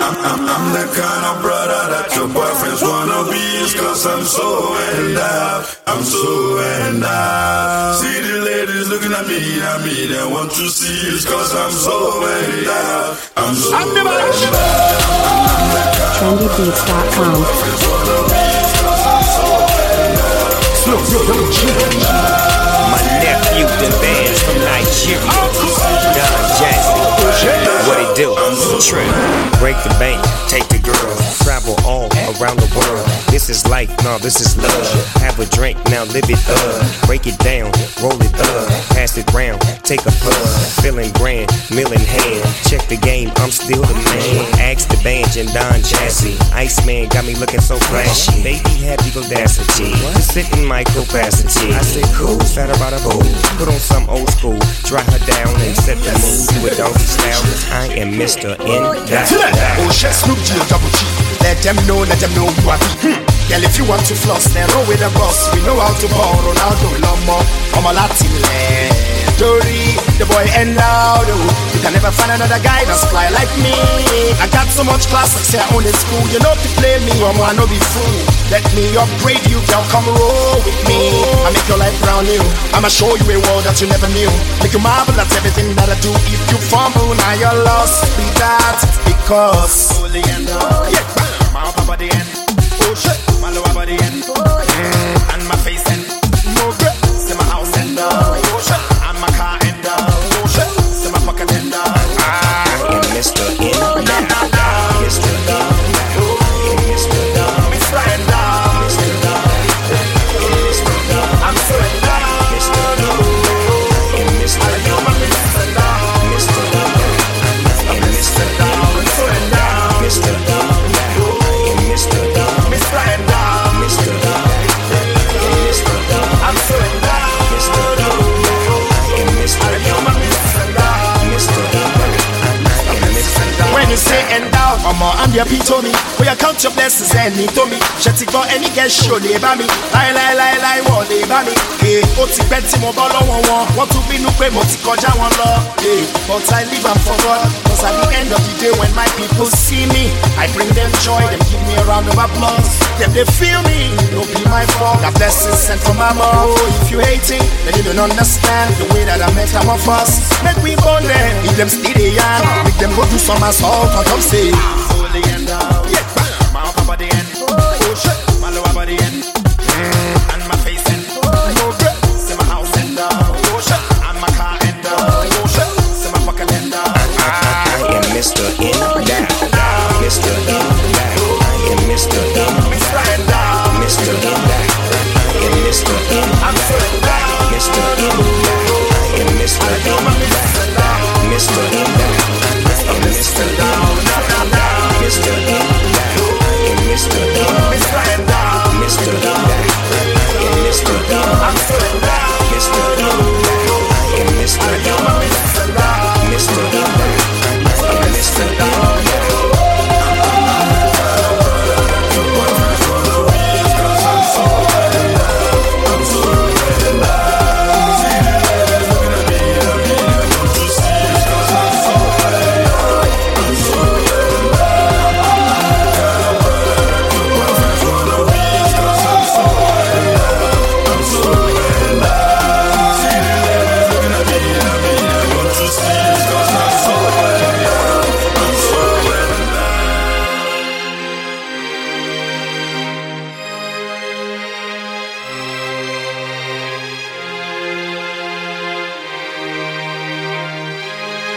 I'm the kind of brother that your boyfriends wanna be. It's cause I'm so and I'm so and see the ladies looking at me, they want to see. It's cause I'm so and I'm so and TrendyBeats.com. My nephew, the bands from Nigeria. Don Jazzy, what it do? Trip, break the bank, take the girl, travel all around the world. This is life, no, this is love. Have a drink, now live it up. Break it down, roll it up, pass it round, take a puff. Feeling grand, mill in hand. Check the game, I'm still the man. Ask the band and Don Jazzy. Iceman got me looking so flashy. Baby had the audacity to sit in my capacity. I said, cool, fat about a bowl. Put on some old school, dry her down and set the mood to a donkey style. I am Mr. In that. Oh, chef Snoop G, double G. Let them know who I be. Girl, if you want to floss, then roll with the boss. We know how to ball, Ronaldo, Lomo, I'm a Latin Dory, the boy and loud. You can never find another guy that's fly like me. I got so much class, I say I own in school. You know to play me, I'm no be fool. Let me upgrade you, girl, come roll with me. I make your life brand new. I'ma show you a world that you never knew. Make you marvel at everything that I do. If you fumble, now you're lost. Be that because only end up. Yeah, my upper body end. Oh shit, my lower body end. And my face end. Move it, see my house end. Oh shit, and my car end. Oh shit, see my pocket end. I am Mr. In that. Mr. In that. Mr. Mr. End. I'm so in love. Mr. In Mr. When you say end out, I'm the epitome. We count your blessings and me to me. Shetty for any guest show they by me. Lie, what they by me. Hey, Oti Betty Mobile want to be no pay Moti Koja one law. Hey, but I live and forgot. Cause at the end of the day when my people see me, I bring them joy, them give me a round of applause. Them they feel me, don't be my fault. That blessings sent from my mouth. If you hating, then you don't understand the way that I metamorphose. Make we go there, if them still they young, make them go do some assault on top say. So the end out, yeah, my upper body end. Oh shit, my lower body end. And my face end. Oh shit, see my house end. Oh shit, and my car end. Oh shit, see my pocket end. I am Mr. In that. Mr. In that. I am Mr. In Mr. End. Mr. In that. I am Mr. In. I'm so in that. Mr. In that. I am Mr. In. Mr. In that. I am Mr. In. Mr. In that. I am Mr. In. Mr. End. Mr. In that. I am Mr. In. I'm so in that. Mr. In that. I am Mr. In. Mr. In that. I am Mr. In.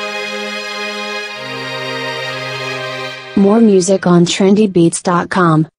More music on TrendyBeats.com.